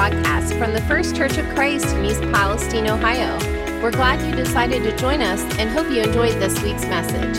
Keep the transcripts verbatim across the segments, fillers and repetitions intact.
podcast from the First Church of Christ in East Palestine, Ohio. We're glad you decided to join us and hope you enjoyed this week's message.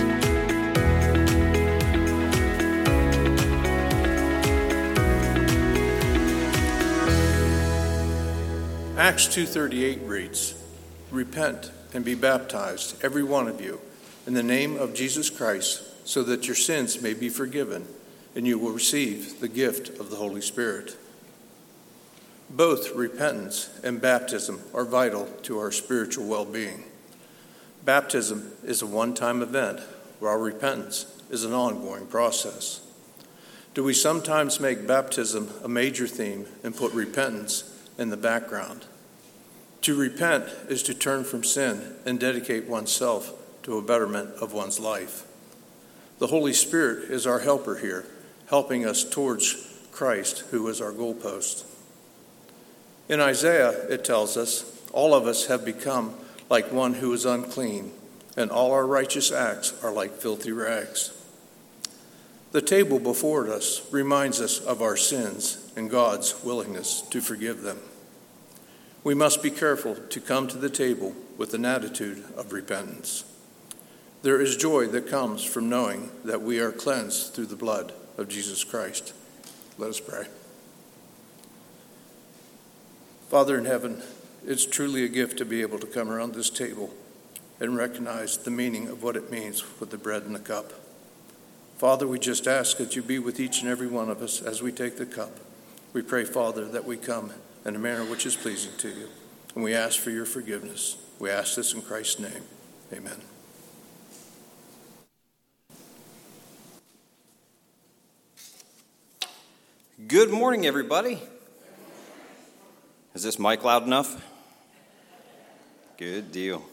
Acts two thirty-eight reads, "Repent and be baptized, every one of you, in the name of Jesus Christ, so that your sins may be forgiven, and you will receive the gift of the Holy Spirit." Both repentance and baptism are vital to our spiritual well-being. Baptism is a one-time event, while repentance is an ongoing process. Do we sometimes make baptism a major theme and put repentance in the background? To repent is to turn from sin and dedicate oneself to a betterment of one's life. The Holy Spirit is our helper here, helping us towards Christ, who is our goalpost. In Isaiah, it tells us, "All of us have become like one who is unclean, and all our righteous acts are like filthy rags." The table before us reminds us of our sins and God's willingness to forgive them. We must be careful to come to the table with an attitude of repentance. There is joy that comes from knowing that we are cleansed through the blood of Jesus Christ. Let us pray. Father in heaven, it's truly a gift to be able to come around this table and recognize the meaning of what it means with the bread and the cup. Father, we just ask that you be with each and every one of us as we take the cup. We pray, Father, that we come in a manner which is pleasing to you, and we ask for your forgiveness. We ask this in Christ's name. Amen. Good morning, everybody. Is this mic loud enough? Good deal.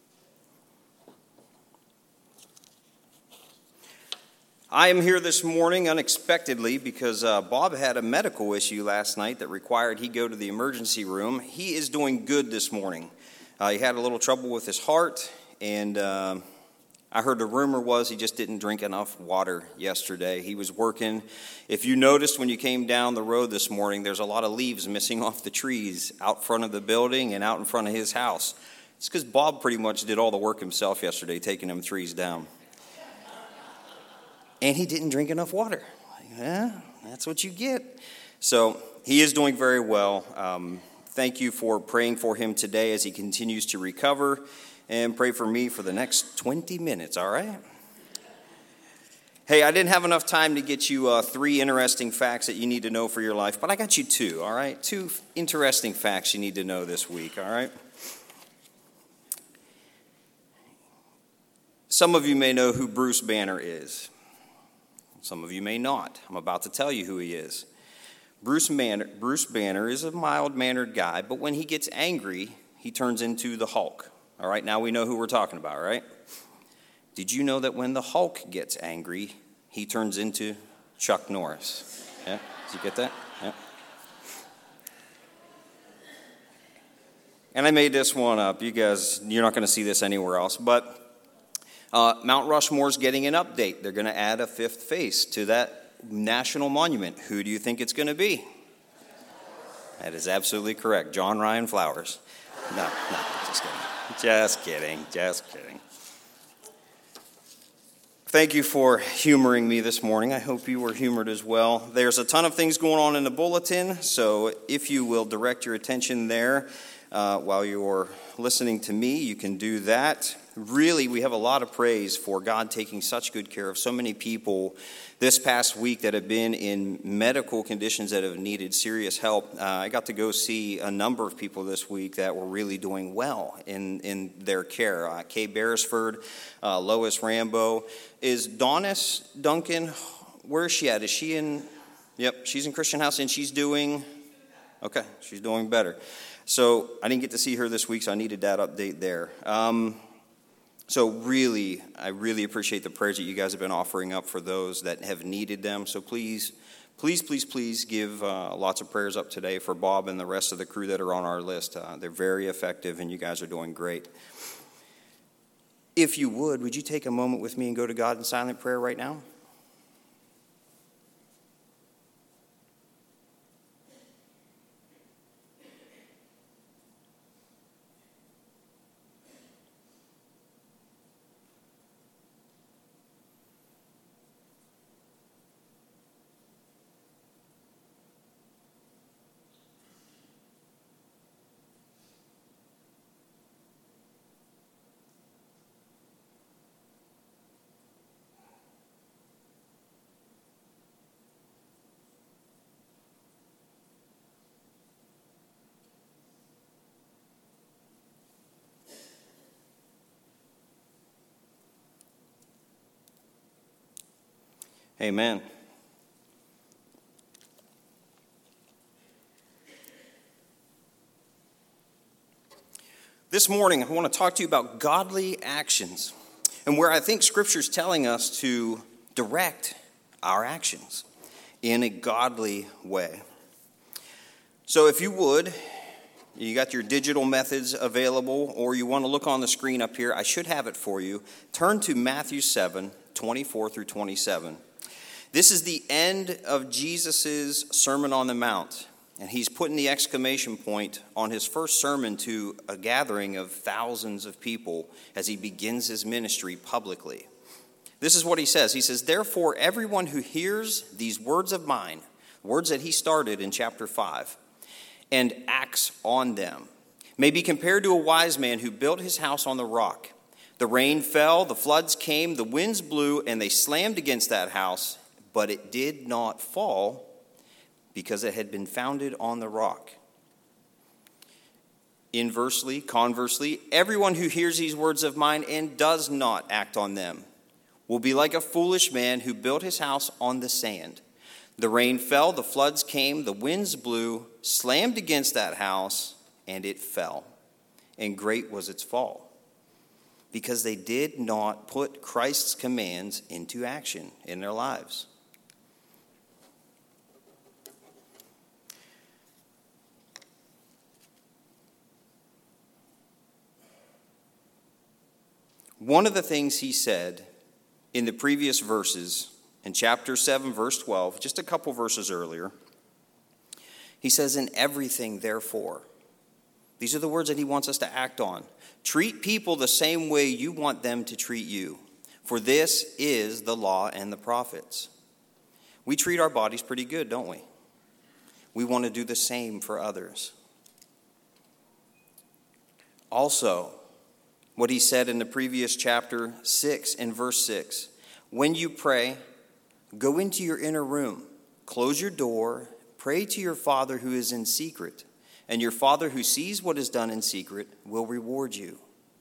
I am here this morning unexpectedly because uh, Bob had a medical issue last night that required he go to the emergency room. He is doing good this morning. Uh, he had a little trouble with his heart, and uh, I heard the rumor was he just didn't drink enough water yesterday. He was working. If you noticed when you came down the road this morning, there's a lot of leaves missing off the trees out front of the building and out in front of his house. It's because Bob pretty much did all the work himself yesterday, taking them trees down. And he didn't drink enough water. Yeah, that's what you get. So he is doing very well. Um, thank you for praying for him today as he continues to recover. And pray for me for the next twenty minutes, all right? Hey, I didn't have enough time to get you uh, three interesting facts that you need to know for your life, but I got you two, all right? Two interesting facts you need to know this week, all right? Some of you may know who Bruce Banner is. Some of you may not. I'm about to tell you who he is. Bruce Banner, Bruce Banner is a mild-mannered guy, but when he gets angry, he turns into the Hulk. All right, now we know who we're talking about, right? Did you know that when the Hulk gets angry, he turns into Chuck Norris? Yeah, did you get that? Yeah. And I made this one up. You guys, you're not going to see this anywhere else, but uh, Mount Rushmore's getting an update. They're going to add a fifth face to that national monument. Who do you think it's going to be? That is absolutely correct. John Ryan Flowers. No, no, just kidding. Just kidding, just kidding. Thank you for humoring me this morning. I hope you were humored as well. There's a ton of things going on in the bulletin, so if you will direct your attention there uh, while you're listening to me, you can do that. Really, we have a lot of praise for God taking such good care of so many people this past week that have been in medical conditions that have needed serious help. Uh, I got to go see a number of people this week that were really doing well in, in their care. Uh, Kay Beresford, uh, Lois Rambo. Is Donis Duncan, where is she at? Is she in, yep, she's in Christian House and she's doing, okay, she's doing better. So I didn't get to see her this week, so I needed that update there. Um, So really, I really appreciate the prayers that you guys have been offering up for those that have needed them. So please, please, please, please give uh, lots of prayers up today for Bob and the rest of the crew that are on our list. Uh, they're very effective, and you guys are doing great. If you would, would you take a moment with me and go to God in silent prayer right now? Amen. This morning, I want to talk to you about godly actions and where I think Scripture is telling us to direct our actions in a godly way. So if you would, you got your digital methods available, or you want to look on the screen up here, I should have it for you. Turn to Matthew seven, twenty-four through twenty-seven. This is the end of Jesus' Sermon on the Mount, and he's putting the exclamation point on his first sermon to a gathering of thousands of people as he begins his ministry publicly. This is what he says. He says, "Therefore, everyone who hears these words of mine," words that he started in chapter five, "and acts on them, may be compared to a wise man who built his house on the rock. The rain fell, the floods came, the winds blew, and they slammed against that house, but it did not fall because it had been founded on the rock." Inversely, conversely, everyone who hears these words of mine and does not act on them will be like a foolish man who built his house on the sand. The rain fell, the floods came, the winds blew, slammed against that house, and it fell. And great was its fall, because they did not put Christ's commands into action in their lives. One of the things he said in the previous verses, in chapter seven, verse twelve, just a couple verses earlier, he says, "In everything, therefore." These are the words that he wants us to act on. "Treat people the same way you want them to treat you, for this is the law and the prophets." We treat our bodies pretty good, don't we? We want to do the same for others. Also, what he said in the previous chapter six and verse six, "When you pray, go into your inner room, close your door, pray to your Father who is in secret, and your Father who sees what is done in secret will reward you."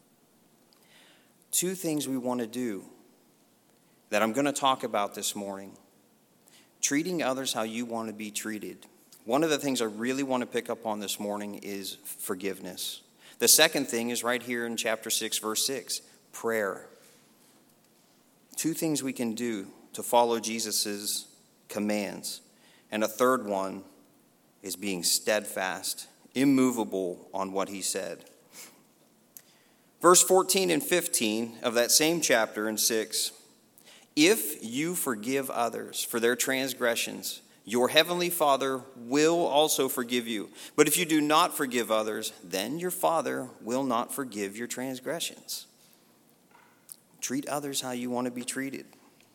Two things we want to do that I'm going to talk about this morning. Treating others how you want to be treated. One of the things I really want to pick up on this morning is forgiveness. The second thing is right here in chapter six, verse six, prayer. Two things we can do to follow Jesus' commands. And a third one is being steadfast, immovable on what he said. Verse fourteen and fifteen of that same chapter in six, "If you forgive others for their transgressions, your heavenly Father will also forgive you. But if you do not forgive others, then your Father will not forgive your transgressions." Treat others how you want to be treated.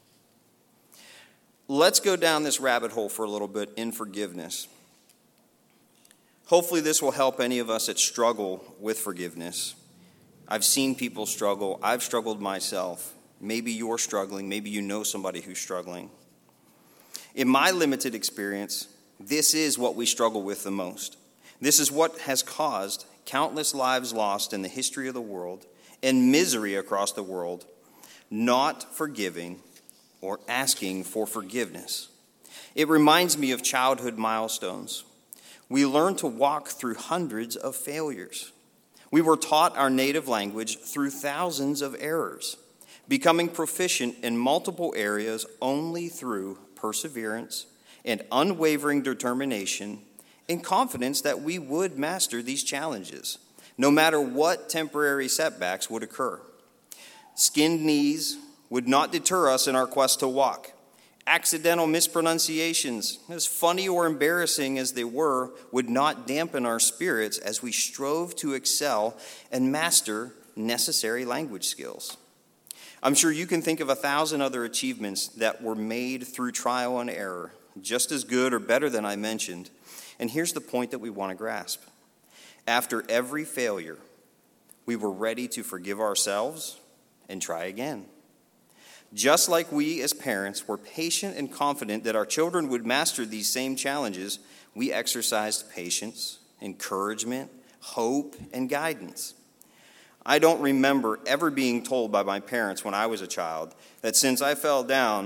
Let's go down this rabbit hole for a little bit in forgiveness. Hopefully this will help any of us that struggle with forgiveness. I've seen people struggle. I've struggled myself. Maybe you're struggling. Maybe you know somebody who's struggling. In my limited experience, this is what we struggle with the most. This is what has caused countless lives lost in the history of the world and misery across the world, not forgiving or asking for forgiveness. It reminds me of childhood milestones. We learn to walk through hundreds of failures. We were taught our native language through thousands of errors, becoming proficient in multiple areas only through perseverance and unwavering determination and confidence that we would master these challenges, no matter what temporary setbacks would occur. Skinned knees would not deter us in our quest to walk. Accidental mispronunciations, as funny or embarrassing as they were, would not dampen our spirits as we strove to excel and master necessary language skills. I'm sure you can think of a thousand other achievements that were made through trial and error, just as good or better than I mentioned. And here's the point that we want to grasp. After every failure, we were ready to forgive ourselves and try again. Just like we as parents were patient and confident that our children would master these same challenges, we exercised patience, encouragement, hope, and guidance. I don't remember ever being told by my parents when I was a child that since I fell down,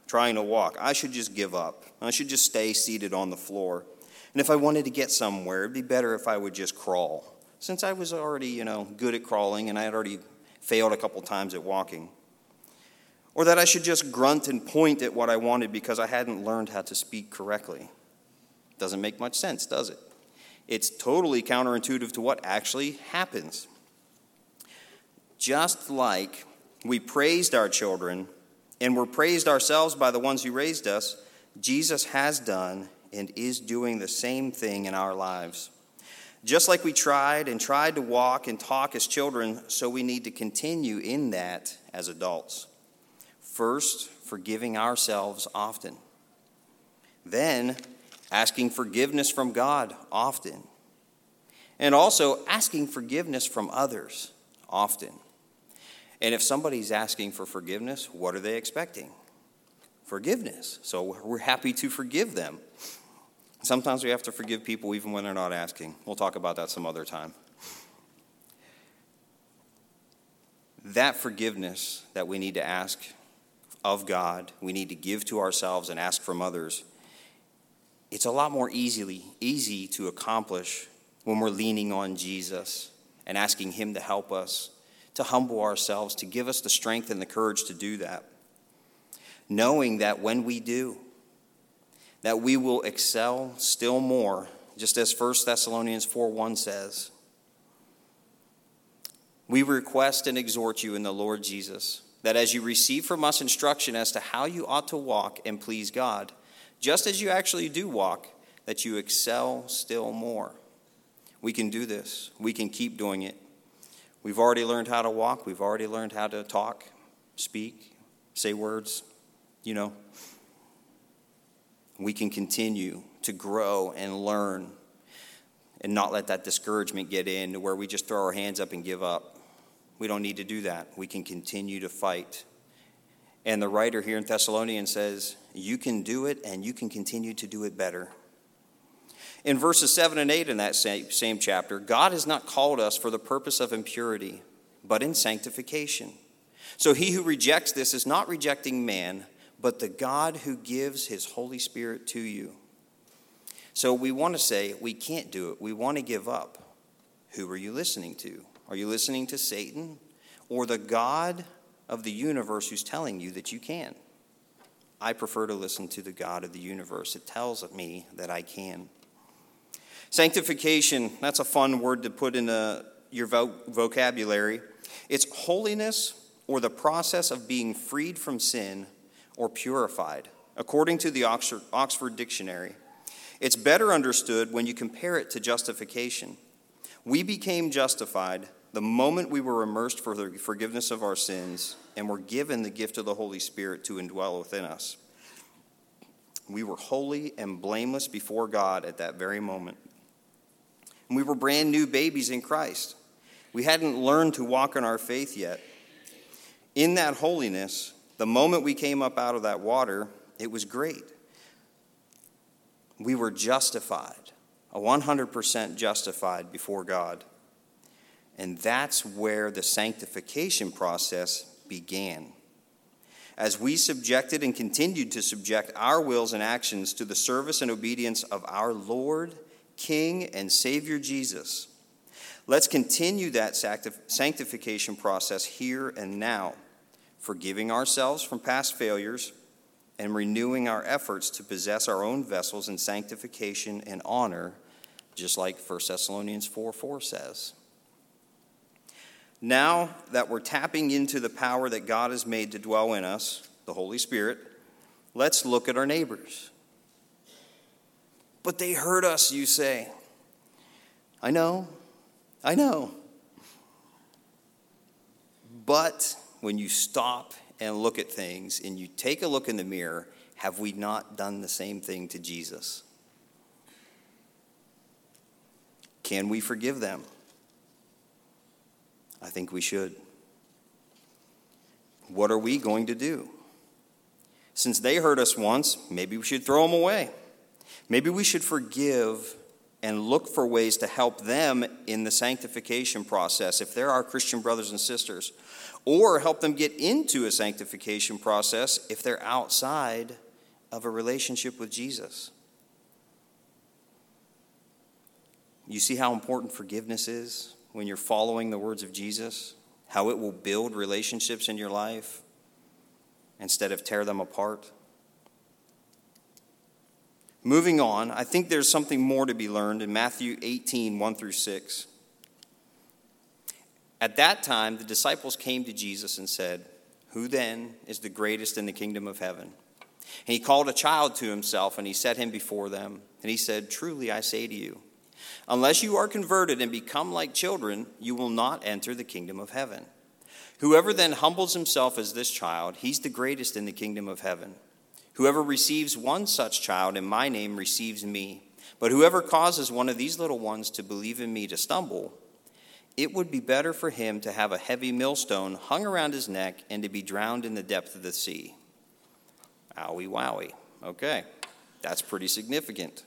trying to walk. I should just give up. I should just stay seated on the floor. And if I wanted to get somewhere, it'd be better if I would just crawl, since I was already, you know, good at crawling and I had already failed a couple times at walking. Or that I should just grunt and point at what I wanted because I hadn't learned how to speak correctly. Doesn't make much sense, does it? It's totally counterintuitive to what actually happens. Just like we praised our children and were praised ourselves by the ones who raised us, Jesus has done and is doing the same thing in our lives. Just like we tried and tried to walk and talk as children, so we need to continue in that as adults. First, forgiving ourselves often. Then, asking forgiveness from God often. And also asking forgiveness from others often. And if somebody's asking for forgiveness, what are they expecting? Forgiveness. So we're happy to forgive them. Sometimes we have to forgive people even when they're not asking. We'll talk about that some other time. That forgiveness that we need to ask of God, we need to give to ourselves and ask from others, it's a lot more easily easy to accomplish when we're leaning on Jesus and asking him to help us, to humble ourselves, to give us the strength and the courage to do that. Knowing that when we do, that we will excel still more, just as First Thessalonians four one says. We request and exhort you in the Lord Jesus, that as you receive from us instruction as to how you ought to walk and please God, just as you actually do walk, that you excel still more. We can do this. We can keep doing it. We've already learned how to walk. We've already learned how to talk, speak, say words, you know. We can continue to grow and learn and not let that discouragement get in to where we just throw our hands up and give up. We don't need to do that. We can continue to fight. And the writer here in Thessalonians says, you can do it and you can continue to do it better. In verses seven and eight in that same, same chapter, God has not called us for the purpose of impurity, but in sanctification. So he who rejects this is not rejecting man, but the God who gives his Holy Spirit to you. So we want to say, we can't do it. We want to give up. Who are you listening to? Are you listening to Satan or the God of the universe who's telling you that you can? I prefer to listen to the God of the universe. It tells me that I can. Sanctification, that's a fun word to put in a, your vo- vocabulary. It's holiness or the process of being freed from sin or purified, according to the Oxford, Oxford Dictionary. It's better understood when you compare it to justification. We became justified the moment we were immersed for the forgiveness of our sins and were given the gift of the Holy Spirit to indwell within us. We were holy and blameless before God at that very moment. And we were brand new babies in Christ. We hadn't learned to walk in our faith yet. In that holiness, the moment we came up out of that water, it was great. We were justified, one hundred percent justified before God. And that's where the sanctification process began. As we subjected and continued to subject our wills and actions to the service and obedience of our Lord, King, and Savior Jesus, let's continue that sanctification process here and now, forgiving ourselves from past failures and renewing our efforts to possess our own vessels in sanctification and honor, just like First Thessalonians four four says. Now that we're tapping into the power that God has made to dwell in us, the Holy Spirit, let's look at our neighbors. But they hurt us, you say. I know, I know. But when you stop and look at things and you take a look in the mirror, have we not done the same thing to Jesus? Can we forgive them? I think we should. What are we going to do? Since they hurt us once, maybe we should throw them away. Maybe we should forgive and look for ways to help them in the sanctification process if they're our Christian brothers and sisters, or help them get into a sanctification process if they're outside of a relationship with Jesus. You see how important forgiveness is when you're following the words of Jesus? How it will build relationships in your life instead of tear them apart? Moving on, I think there's something more to be learned in Matthew eighteen, one through six. At that time, the disciples came to Jesus and said, "Who then is the greatest in the kingdom of heaven?" And he called a child to himself, and he set him before them. And he said, "Truly I say to you, unless you are converted and become like children, you will not enter the kingdom of heaven. Whoever then humbles himself as this child, he's the greatest in the kingdom of heaven. Whoever receives one such child in my name receives me. But whoever causes one of these little ones to believe in me to stumble, it would be better for him to have a heavy millstone hung around his neck and to be drowned in the depth of the sea." Owie wowie. Okay, that's pretty significant.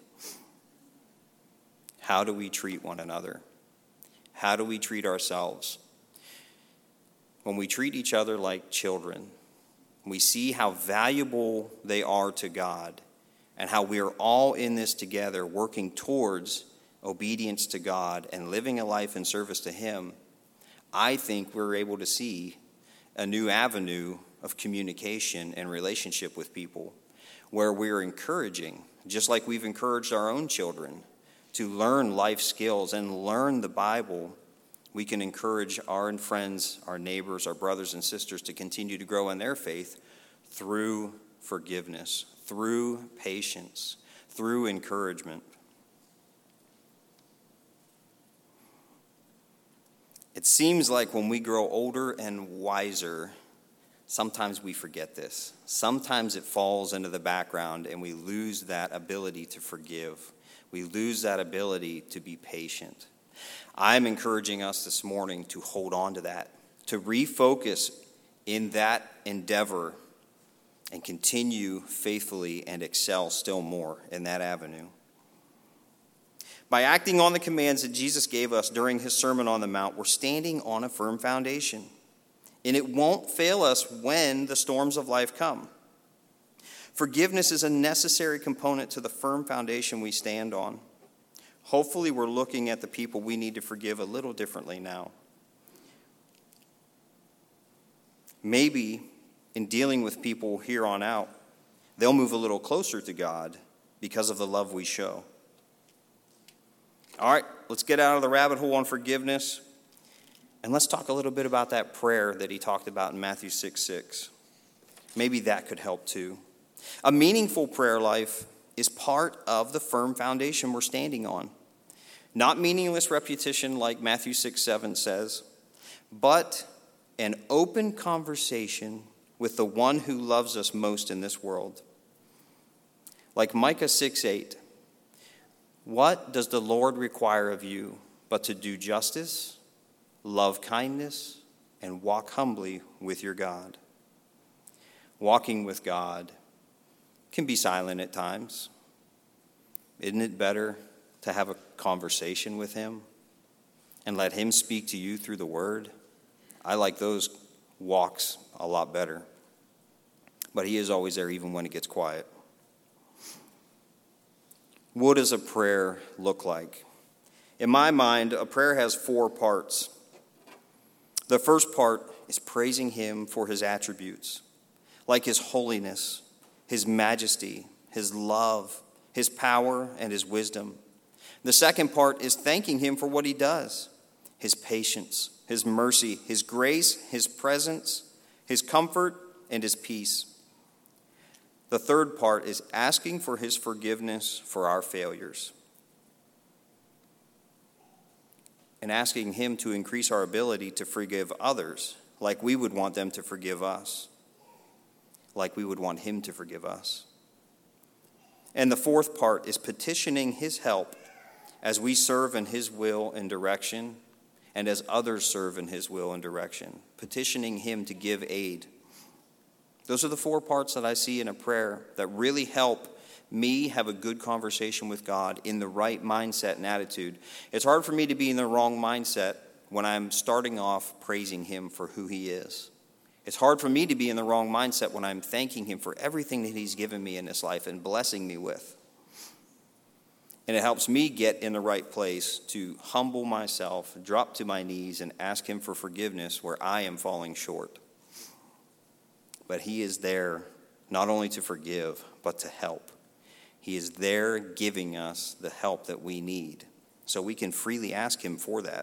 How do we treat one another? How do we treat ourselves? When we treat each other like children, we see how valuable they are to God and how we are all in this together working towards obedience to God and living a life in service to Him. I think we're able to see a new avenue of communication and relationship with people where we're encouraging, just like we've encouraged our own children, to learn life skills and learn the Bible. We can encourage our friends, our neighbors, our brothers and sisters to continue to grow in their faith through forgiveness, through patience, through encouragement. It seems like when we grow older and wiser, sometimes we forget this. Sometimes it falls into the background and we lose that ability to forgive. We lose that ability to be patient. I'm encouraging us this morning to hold on to that, to refocus in that endeavor and continue faithfully and excel still more in that avenue. By acting on the commands that Jesus gave us during his Sermon on the Mount, we're standing on a firm foundation, and it won't fail us when the storms of life come. Forgiveness is a necessary component to the firm foundation we stand on. Hopefully, we're looking at the people we need to forgive a little differently now. Maybe in dealing with people here on out, they'll move a little closer to God because of the love we show. All right, let's get out of the rabbit hole on forgiveness, and let's talk a little bit about that prayer that he talked about in Matthew six six. Maybe that could help too. A meaningful prayer life is part of the firm foundation we're standing on. Not meaningless repetition like Matthew six seven says, but an open conversation with the one who loves us most in this world. Like Micah six eight, what does the Lord require of you but to do justice, love kindness, and walk humbly with your God? Walking with God can be silent at times. Isn't it better to have a conversation with him and let him speak to you through the word? I like those walks a lot better. But he is always there even when it gets quiet. What does a prayer look like? In my mind, a prayer has four parts. The first part is praising him for his attributes, like his holiness, his majesty, his love, his power, and his wisdom. The second part is thanking him for what he does, his patience, his mercy, his grace, his presence, his comfort, and his peace. The third part is asking for his forgiveness for our failures and asking him to increase our ability to forgive others like we would want them to forgive us, like we would want him to forgive us. And the fourth part is petitioning his help as we serve in his will and direction and as others serve in his will and direction, petitioning him to give aid. Those are the four parts that I see in a prayer that really help me have a good conversation with God in the right mindset and attitude. It's hard for me to be in the wrong mindset when I'm starting off praising him for who he is. It's hard for me to be in the wrong mindset when I'm thanking him for everything that he's given me in this life and blessing me with. And it helps me get in the right place to humble myself, drop to my knees, and ask him for forgiveness where I am falling short. But he is there not only to forgive, but to help. He is there giving us the help that we need, so we can freely ask him for that.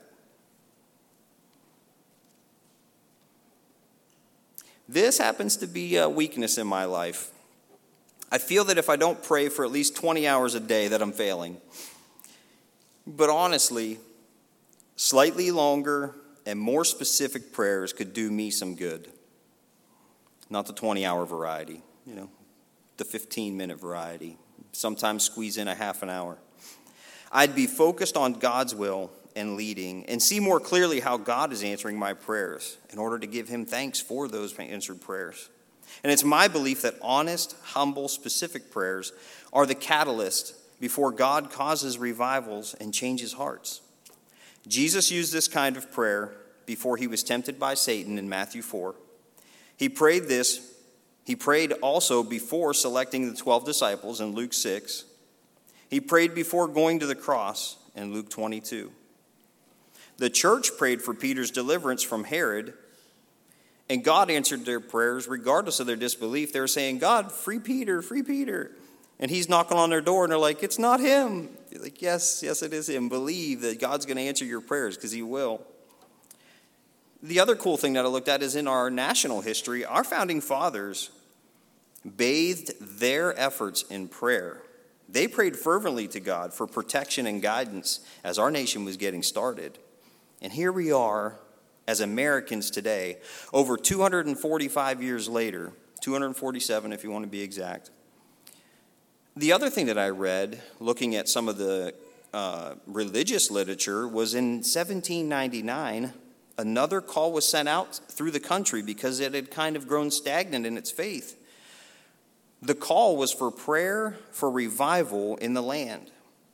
This happens to be a weakness in my life. I feel that if I don't pray for at least twenty hours a day that I'm failing. But honestly, slightly longer and more specific prayers could do me some good. Not the twenty-hour variety, you know, the fifteen-minute variety. Sometimes squeeze in a half an hour. I'd be focused on God's will and leading and see more clearly how God is answering my prayers in order to give him thanks for those answered prayers. And it's my belief that honest, humble, specific prayers are the catalyst before God causes revivals and changes hearts. Jesus used this kind of prayer before he was tempted by Satan in Matthew four. He prayed this. He prayed also before selecting the twelve disciples in Luke six. He prayed before going to the cross in Luke twenty-two. The church prayed for Peter's deliverance from Herod, and God answered their prayers regardless of their disbelief. They were saying, God, free Peter, free Peter. And he's knocking on their door, and they're like, it's not him. You're like, yes, yes, it is him. Believe that God's going to answer your prayers, because he will. The other cool thing that I looked at is in our national history, our founding fathers bathed their efforts in prayer. They prayed fervently to God for protection and guidance as our nation was getting started. And here we are as Americans today, over two hundred forty-five years later, two hundred forty-seven if you want to be exact. The other thing that I read, looking at some of the uh, religious literature, was in seventeen ninety-nine, another call was sent out through the country because it had kind of grown stagnant in its faith. The call was for prayer for revival in the land,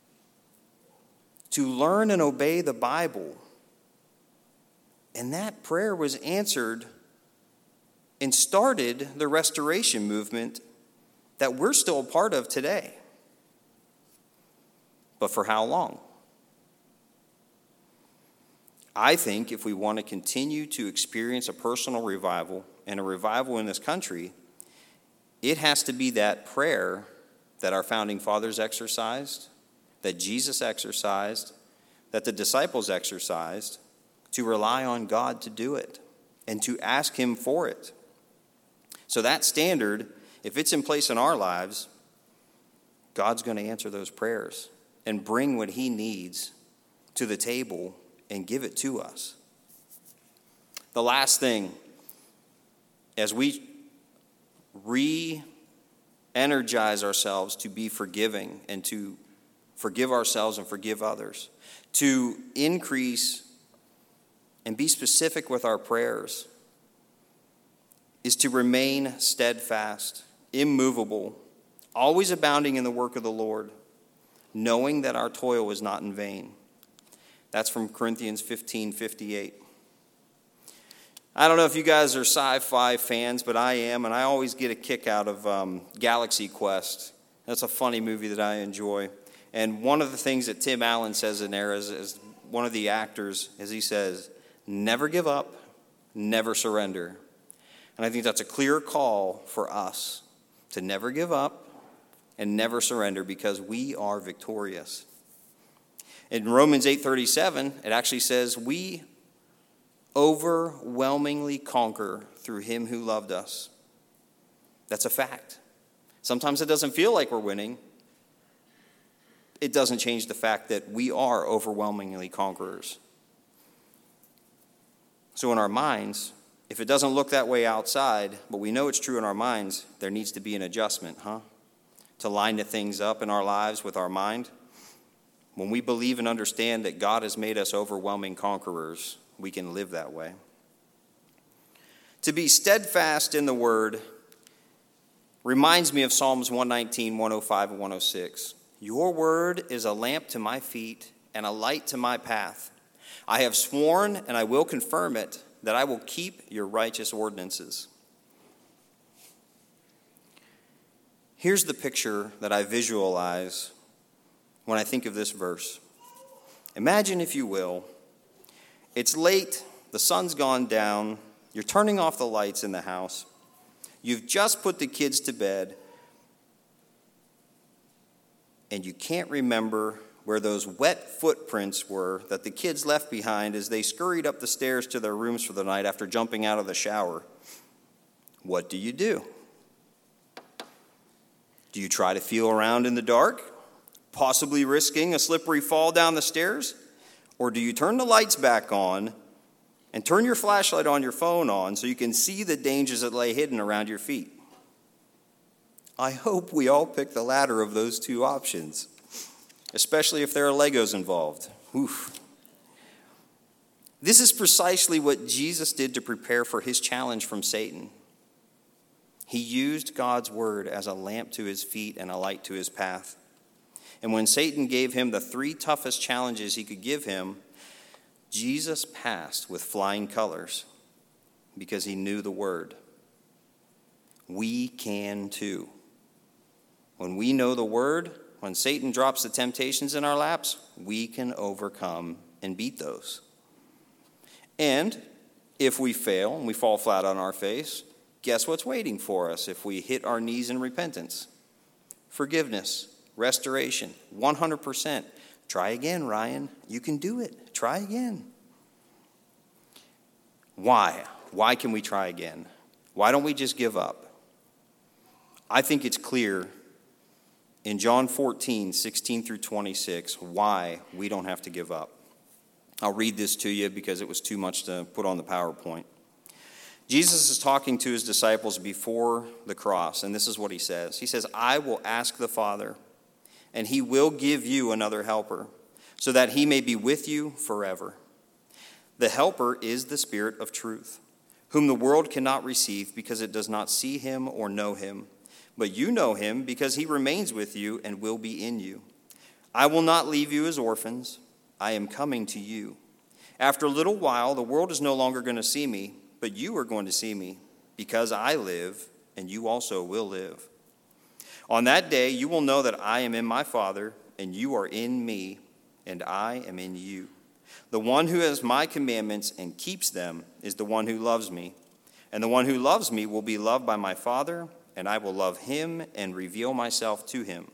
to learn and obey the Bible. And that prayer was answered and started the restoration movement that we're still a part of today. But for how long? I think if we want to continue to experience a personal revival and a revival in this country, it has to be that prayer that our founding fathers exercised, that Jesus exercised, that the disciples exercised, to rely on God to do it and to ask him for it. So that standard, if it's in place in our lives, God's going to answer those prayers and bring what he needs to the table and give it to us. The last thing, as we re-energize ourselves to be forgiving and to forgive ourselves and forgive others, to increase and be specific with our prayers, is to remain steadfast, immovable, always abounding in the work of the Lord, knowing that our toil is not in vain. That's from Corinthians fifteen fifty-eight. I don't know if you guys are sci-fi fans, but I am, and I always get a kick out of um, Galaxy Quest. That's a funny movie that I enjoy. And one of the things that Tim Allen says in there is, is one of the actors, as he says, never give up, never surrender. And I think that's a clear call for us to never give up and never surrender, because we are victorious. In Romans eight thirty-seven, it actually says, we overwhelmingly conquer through him who loved us. That's a fact. Sometimes it doesn't feel like we're winning. It doesn't change the fact that we are overwhelmingly conquerors. So in our minds, if it doesn't look that way outside, but we know it's true in our minds, there needs to be an adjustment, huh? To line the things up in our lives with our mind. When we believe and understand that God has made us overwhelming conquerors, we can live that way. To be steadfast in the word Reminds me of Psalms one nineteen, one oh five, and one oh six. Your word is a lamp to my feet and a light to my path. I have sworn, and I will confirm it, that I will keep your righteous ordinances. Here's the picture that I visualize when I think of this verse. Imagine, if you will, it's late, the sun's gone down, you're turning off the lights in the house, you've just put the kids to bed, and you can't remember where those wet footprints were that the kids left behind as they scurried up the stairs to their rooms for the night after jumping out of the shower. What do you do? Do you try to feel around in the dark, possibly risking a slippery fall down the stairs? Or do you turn the lights back on and turn your flashlight on your phone on so you can see the dangers that lay hidden around your feet? I hope we all pick the latter of those two options, especially if there are Legos involved. Oof. This is precisely what Jesus did to prepare for his challenge from Satan. He used God's word as a lamp to his feet and a light to his path. And when Satan gave him the three toughest challenges he could give him, Jesus passed with flying colors because he knew the word. We can too. When we know the word, when Satan drops the temptations in our laps, we can overcome and beat those. And if we fail and we fall flat on our face, guess what's waiting for us if we hit our knees in repentance? Forgiveness, restoration, one hundred percent. Try again, Ryan. You can do it. Try again. Why? Why can we try again? Why don't we just give up? I think it's clear in John fourteen, sixteen through twenty-six, why we don't have to give up. I'll read this to you because it was too much to put on the PowerPoint. Jesus is talking to his disciples before the cross, and this is what he says. He says, I will ask the Father, and he will give you another helper, so that he may be with you forever. The helper is the Spirit of truth, whom the world cannot receive because it does not see him or know him. But you know him because he remains with you and will be in you. I will not leave you as orphans. I am coming to you. After a little while, the world is no longer going to see me, but you are going to see me, because I live, and you also will live. On that day, you will know that I am in my Father, and you are in me, and I am in you. The one who has my commandments and keeps them is the one who loves me. And the one who loves me will be loved by my Father, and I will love him and reveal myself to him.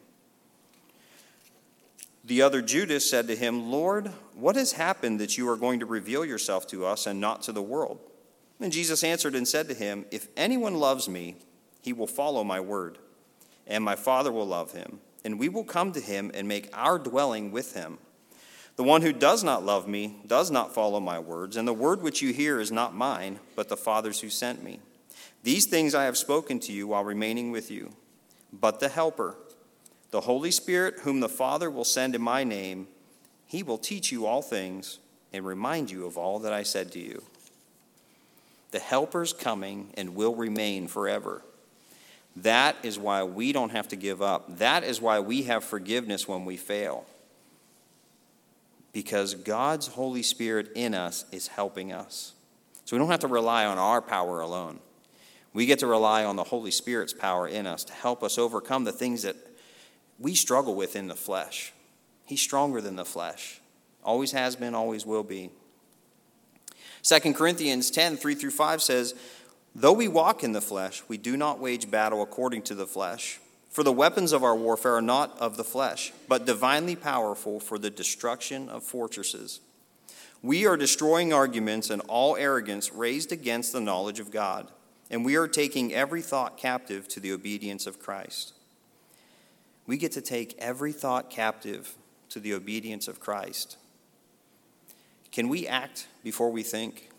The other Judas said to him, Lord, what has happened that you are going to reveal yourself to us and not to the world? And Jesus answered and said to him, if anyone loves me, he will follow my word, and my Father will love him, and we will come to him and make our dwelling with him. The one who does not love me does not follow my words, and the word which you hear is not mine, but the Father's who sent me. These things I have spoken to you while remaining with you. But the Helper, the Holy Spirit, whom the Father will send in my name, he will teach you all things and remind you of all that I said to you. The Helper's coming and will remain forever. That is why we don't have to give up. That is why we have forgiveness when we fail. Because God's Holy Spirit in us is helping us. So we don't have to rely on our power alone. We get to rely on the Holy Spirit's power in us to help us overcome the things that we struggle with in the flesh. He's stronger than the flesh. Always has been, always will be. Second Corinthians ten, three through five says, though we walk in the flesh, we do not wage battle according to the flesh. For the weapons of our warfare are not of the flesh, but divinely powerful for the destruction of fortresses. We are destroying arguments and all arrogance raised against the knowledge of God, and we are taking every thought captive to the obedience of Christ. We get to take every thought captive to the obedience of Christ. Can we act before we think?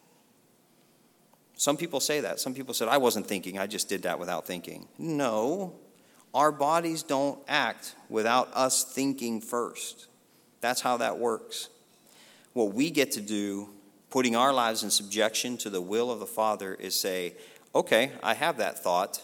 Some people say that. Some people said, I wasn't thinking, I just did that without thinking. No, our bodies don't act without us thinking first. That's how that works. What we get to do, putting our lives in subjection to the will of the Father, is say, okay, I have that thought.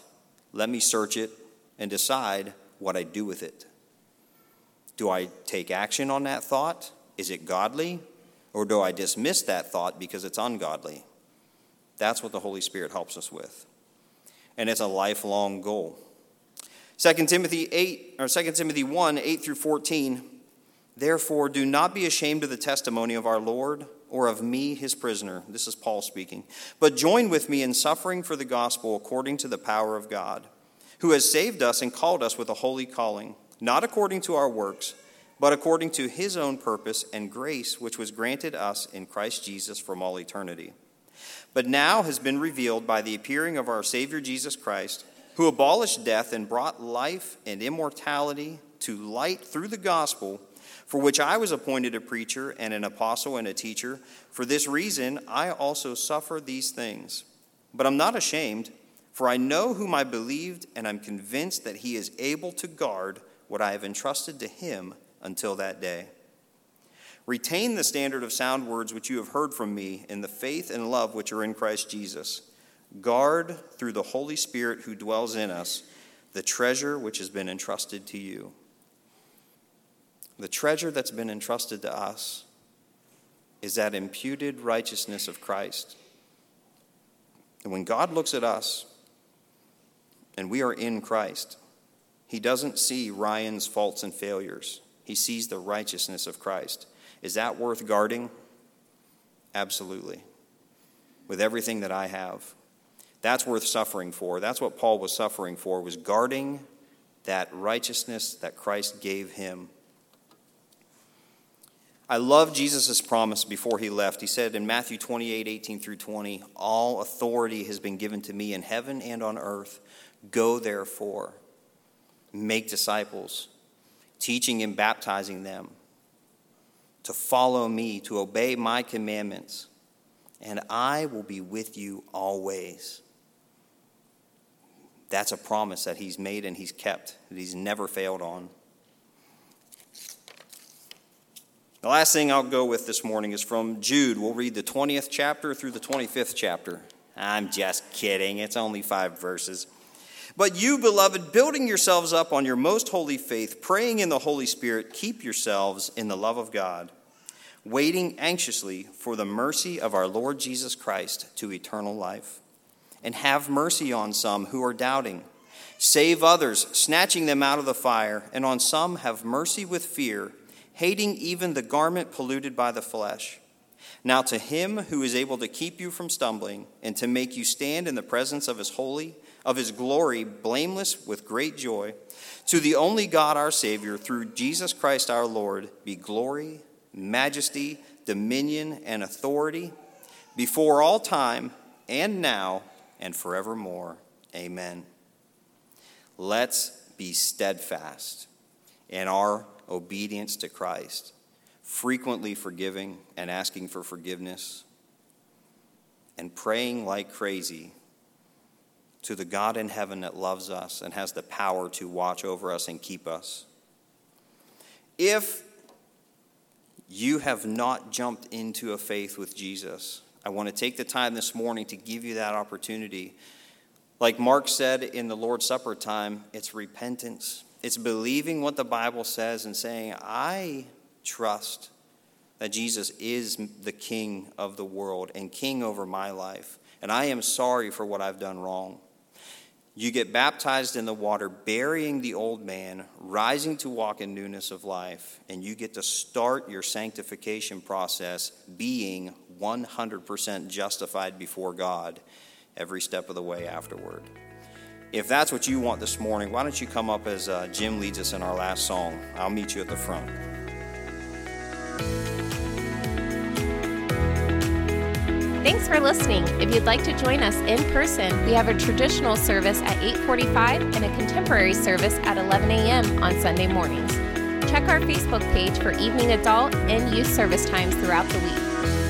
Let me search it and decide what I do with it. Do I take action on that thought? Is it godly? Or do I dismiss that thought because it's ungodly? That's what the Holy Spirit helps us with. And it's a lifelong goal. Second Timothy eight, or Second Timothy one, eight through fourteen. Therefore, do not be ashamed of the testimony of our Lord, or of me, his prisoner. This is Paul speaking. But join with me in suffering for the gospel according to the power of God, who has saved us and called us with a holy calling, not according to our works, but according to his own purpose and grace, which was granted us in Christ Jesus from all eternity. But now has been revealed by the appearing of our Savior Jesus Christ, who abolished death and brought life and immortality to light through the gospel, for which I was appointed a preacher and an apostle and a teacher. For this reason I also suffer these things. But I'm not ashamed, for I know whom I believed, and I'm convinced that he is able to guard what I have entrusted to him until that day. Retain the standard of sound words which you have heard from me in the faith and love which are in Christ Jesus. Guard through the Holy Spirit who dwells in us the treasure which has been entrusted to you. The treasure that's been entrusted to us is that imputed righteousness of Christ. And when God looks at us and we are in Christ, he doesn't see Ryan's faults and failures. He sees the righteousness of Christ. Is that worth guarding? Absolutely. With everything that I have. That's worth suffering for. That's what Paul was suffering for, was guarding that righteousness that Christ gave him. I love Jesus' promise before he left. He said in Matthew twenty-eight, eighteen through twenty, all authority has been given to me in heaven and on earth. Go therefore, make disciples, teaching and baptizing them to follow me, to obey my commandments, and I will be with you always. That's a promise that he's made and he's kept, that he's never failed on. The last thing I'll go with this morning is from Jude. We'll read the twentieth chapter through the twenty-fifth chapter. I'm just kidding. It's only five verses. But you, beloved, building yourselves up on your most holy faith, praying in the Holy Spirit, keep yourselves in the love of God, waiting anxiously for the mercy of our Lord Jesus Christ to eternal life. And have mercy on some who are doubting. Save others, snatching them out of the fire, and on some have mercy with fear, hating even the garment polluted by the flesh. Now to him who is able to keep you from stumbling and to make you stand in the presence of his holy, of his glory, blameless with great joy, to the only God our Savior, through Jesus Christ our Lord, be glory, majesty, dominion, and authority before all time and now and forevermore. Amen. Let's be steadfast in our obedience to Christ, frequently forgiving and asking for forgiveness, and praying like crazy to the God in heaven that loves us and has the power to watch over us and keep us. If you have not jumped into a faith with Jesus, I want to take the time this morning to give you that opportunity. Like Mark said in the Lord's Supper time, it's repentance. It's believing what the Bible says and saying, I trust that Jesus is the King of the world and King over my life, and I am sorry for what I've done wrong. You get baptized in the water, burying the old man, rising to walk in newness of life, and you get to start your sanctification process being one hundred percent justified before God every step of the way afterward. If that's what you want this morning, why don't you come up as uh, Jim leads us in our last song. I'll meet you at the front. Thanks for listening. If you'd like to join us in person, we have a traditional service at eight forty-five and a contemporary service at eleven a.m. on Sunday mornings. Check our Facebook page for evening adult and youth service times throughout the week.